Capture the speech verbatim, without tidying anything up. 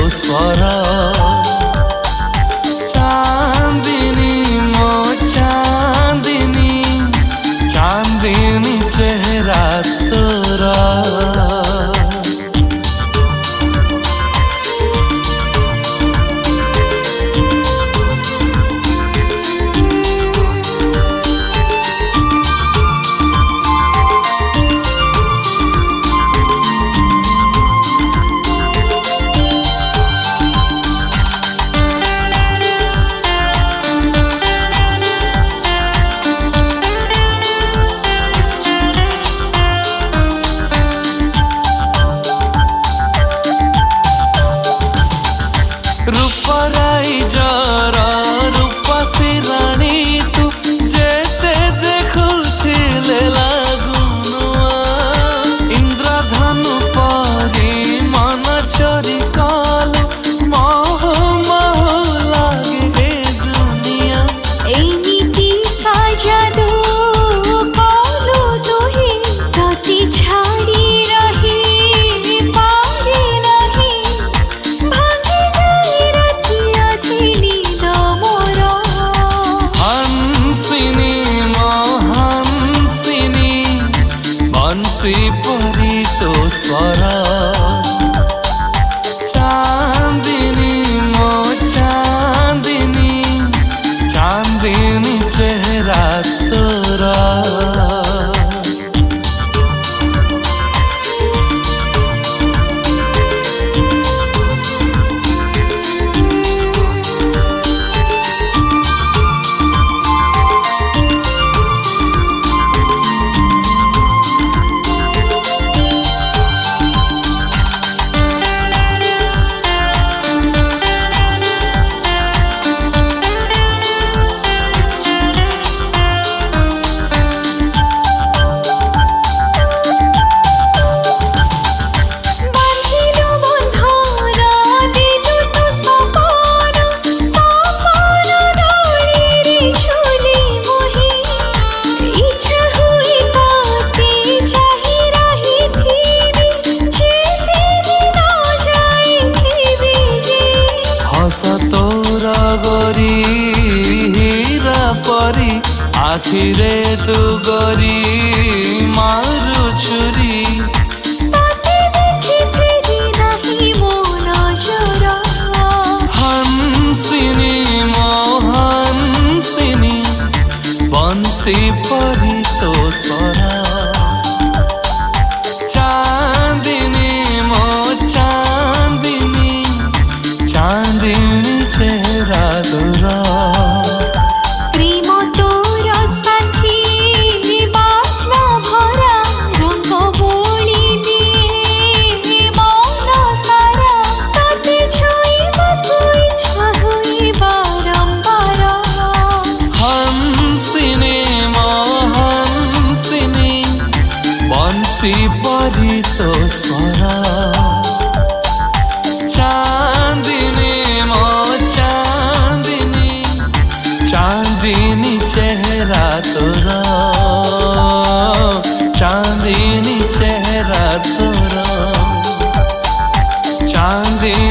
स्वर। चांदिनी मो चांदिनी, चांदिनी चेहरा तोरा। रूपराई जर रूपसी राणी तू जेते देखुथिले लागुनुआ। इंद्रधनु परी मन चोरी कलु, मोह मोह लागे ए दुनिया। एनिकी का जादू कलु तुही, तती छाड़ी रही पारी नहीं। भांगी जाई रतिया थीनी दमोरा। हंसिनी मो हंसिनी, बंसी परी तो स्वर। चांदिनी मो चांदिनी, चांदिनी चेहरा तोरा। तोरा गोरी हीरा परी, आखिरे तू गोरी मारू छुरी। ताते देखी फेरी नहीं मो नजर। हंसिनी मो हंसिनी, बंसी परी तो स्वर। चांदिनी मो चांदिनी, चांदिनी चेहरा तोरा। प्रेम तोर साथी बास्ना भरा, रंग बोली दिए मन सारा। ताते छुईबाकु इच्छा हुई बारंबार। हंसिनी मो हंसिनी, बंसी परी तो स्वर। चांदिनी मो चांदिनी, चांदिनी चेहरा तोरा। चांदिनी चेहरा तोरा। चांदिनी